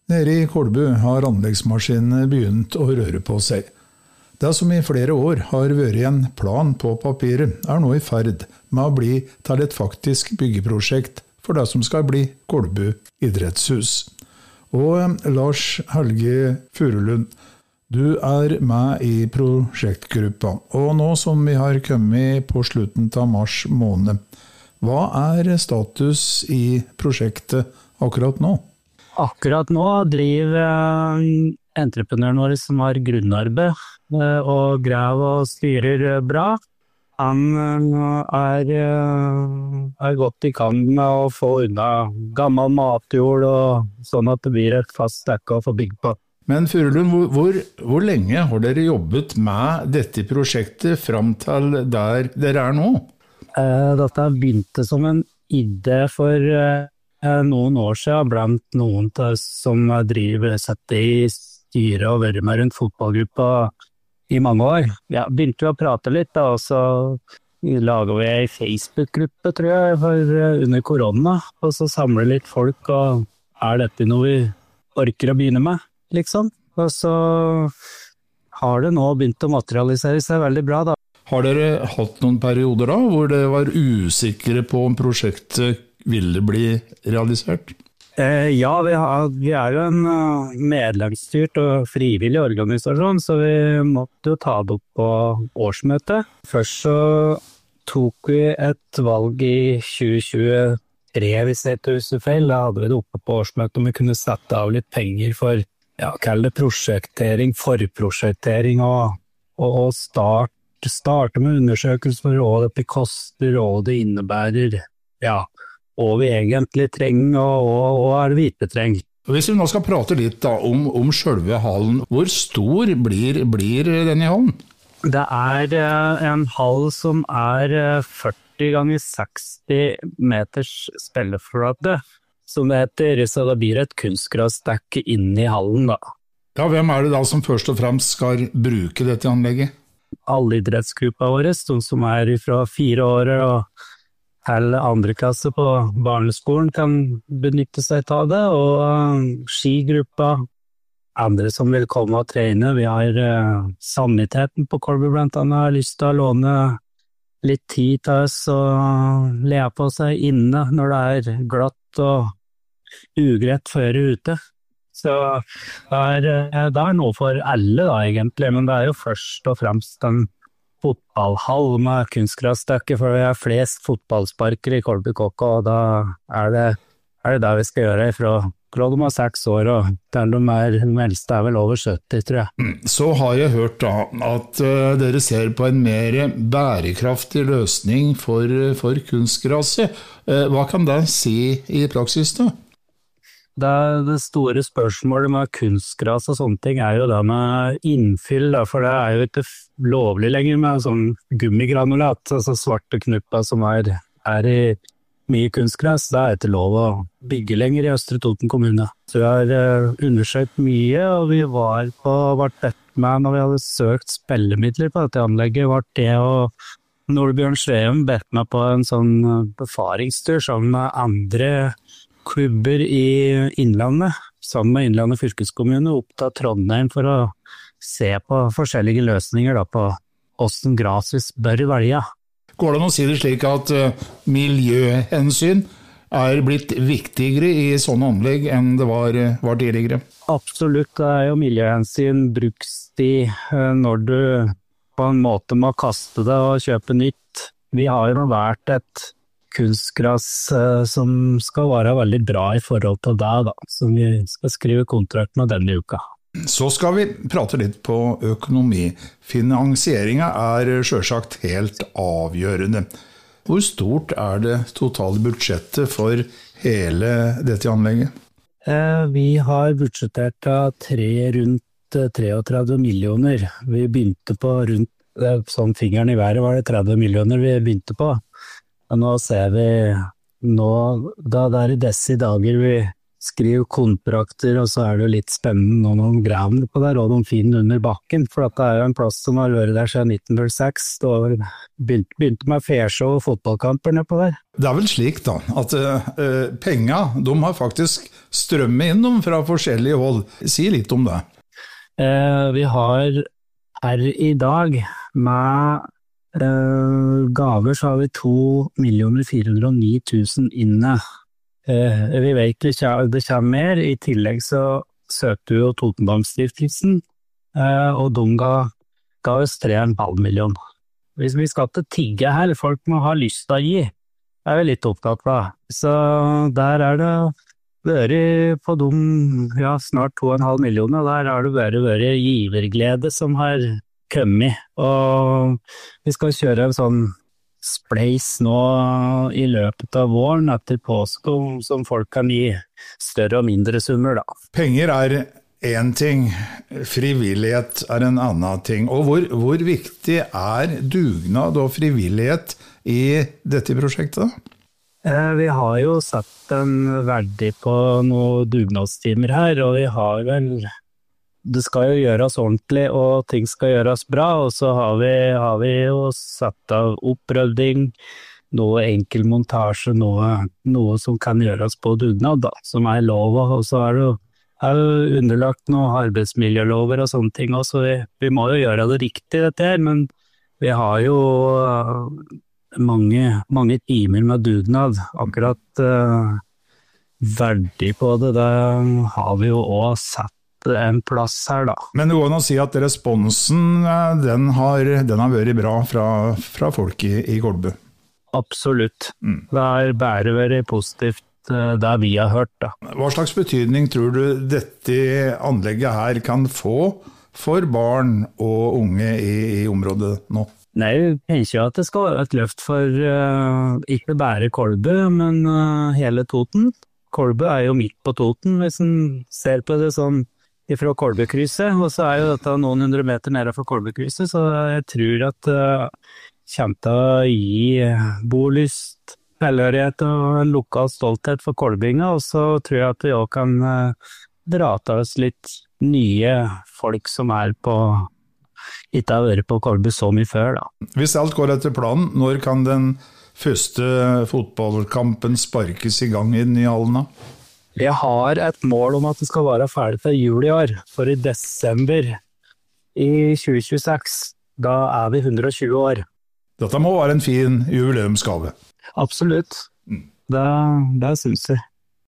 Nede i Kolbu har anleggsmaskinene begynt å røre på seg. Det som i flere år har vært en plan på papiret, nå i ferd med å bli til et faktisk byggeprosjekt for det som skal bli Kolbu idrettshus. Og Lars Helge Furulund, du med i prosjektgruppa, og nå som vi har kommet på slutten av mars måned, hva status i prosjektet akkurat nå? Akkurat nå driver entreprenøren vår som har grunnarbeid og graver og styrer bra. Han godt i gang med å få unna gammel matjord og sånn at det blir et fast dekke å få bygd på. Men Furulund, hvor lenge har dere jobbet med dette prosjektet fram til der dere nå? Dette begynte som en idé for noen år siden blant noen som setter i styret og vært med rundt fotballgruppa i mange år. Ja, begynte vi å prate litt da, og så laget vi en Facebook-gruppe, tror jeg, under korona, og så samler litt folk, og dette noe vi orker å begynne med, liksom? Og så har det nå begynt å materialisere seg veldig bra da. Har dere hatt noen perioder da, hvor dere var usikre på om prosjektet ville bli realisert? Ja, vi jo en medlemsstyrt og frivillig organisasjon, så vi måtte jo ta det opp på årsmøtet. Først så tok vi et valg i 2023, hvis jeg ikke husker feil. Da hadde vi det oppe på årsmøtet, om vi kunne sette av litt penger for, kall det prosjektering, forprosjektering og starte med undersøkelser for hva det koster, hva det innebærer, og vi egentlig trenger, og det vi ikke trenger. Hvis vi nå skal prate litt da, om selve hallen, hvor stor blir denne hallen? Det en hall som 40 ganger 60 meters spilleflate, som det heter, så det blir et kunstgrasdekke inne i hallen da. Ja, hvem det da som først og fremst skal bruke dette anlegget? Alle idrettsgruppa våre, de som fra 4 år og til andre klasse på barneskolen kan benytte seg av det, og skigruppa, andre som vil komme og trene. Vi har saniteten på Kolbu blant annet, har lyst til å låne litt tid til oss og le på seg inne når det glatt og ugreit før ute. Så det noe for alle da egentlig, men det jo først og fremst en fotballhall med kunstgrasdekke, for vi har flest fotballsparkere i Kolbu KK, og da det vi skal gjøre fra de 6 år, og til de eldste vel over 70, tror jeg. Så har jeg hørt da at dere ser på en mer bærekraftig løsning for kunstgraset. Hva kan det si i praksis da? Det store spørsmålet med kunstgras og sånne ting jo det med innfyll, da, for det jo ikke lovlig lenger med sånn gummigranulat, altså svarte knupper som i mye kunstgras. Det ikke lov å bygge lenger i Østre Toten kommune. Så vi har undersøkt mye, og vi var bedt med når vi hadde søkt spillemidler på dette anlegget, og Nordbjørn Sveum bedt meg på en sånn befaringstur sammen med andre klubber i Innlandet, sammen med Innlandet fylkeskommune, opp til Trondheim for å se på forskjellige løsninger da, på hvordan grasis bør velge. Går det an å si det slik at miljøhensyn blitt viktigere i sånne anlegg enn det var tidligere? Absolutt, det jo miljøhensyn brukstid når du på en måte må kaste det og kjøpe nytt. Vi har jo vært et kunstgras som skal være veldig bra i forhold til det, da, som vi skal skrive kontrakt med denne uka. Så skal vi prate litt på økonomi. Finansieringen selvsagt helt avgjørende. Hvor stort det totale budsjettet for hele dette anlegget? Vi har budsjettert rundt 33 millioner. Vi begynte på rundt, sånn fingeren i været var det 30 millioner vi begynte på. Og nå ser vi, da det i disse dager vi skriver kontrakter, og så det jo litt spennende når de graver på der, og de finner under bakken, for det jo en plass som har vært der siden 1906, da begynte med feshow og fotballkamper nede på der. Det vel slik da, at penger, de har faktisk strømme inn dem fra forskjellige hold. Si litt om det. Vi har her i dag med gaver så har vi 2.409.000 inne. Vi vet det kommer mer. I tillegg så søkte jo Totenbangstiftelsen, og de ga oss 3,5 millioner. Hvis vi skal til tigge her, folk må ha lyst til å gi, vi litt opptatt av. Så der det vært på snart 2,5 millioner, der har det vært giverglede som har kommet. Og vi skal kjøre en sånn spleis nå i løpet av våren etter påske, som folk kan gi større og mindre summer da. Penger en ting, frivillighet en annen ting. Og hvor viktig dugnad og frivillighet i dette prosjektet? Vi har jo satt en verdi på noen dugnadstimer her, og vi har vel, det skal jo gjøres ordentlig, og ting skal gjøres bra, og så har vi jo satt av opprøving, noe enkel montasje, noe som kan gjøres på dugnad da, som lov, og så det jo underlagt noen arbeidsmiljølover og sånne ting også. Vi må jo gjøre det riktig dette her, men vi har jo mange timer med dugnad. Akkurat verdi på det, da har vi jo også satt en plass her da. Men det går an å si at responsen, den har vært bra fra folk i Kolbu? Absolutt. Det bare vært positivt. Det vi har hørt da. Hva slags betydning tror du dette anlegget her kan få for barn og unge i området nå? Nei, jeg tenker at det skal være et løft for ikke bare Kolbu, men hele Toten. Kolbu jo midt på Toten, hvis en ser på det sånn fra Kolbukrysset, og så jo dette noen 100 meter nede fra Kolbukrysset, så jeg tror at det kommer til å gi bolyst, tilhørighet og en lokal stolthet for kolbinga, og så tror jeg at vi også kan dra til oss litt nye folk som ikke har vært på Kolbu så mye før da. Hvis alt går etter planen, når kan den første fotballkampen sparkes i gang i den nye hallen da? Jeg har et mål om at det skal være ferdig til jul i år, for i desember i 2026, da vi 120 år. Dette må være en fin jubileumsgave. Absolutt. Det synes jeg.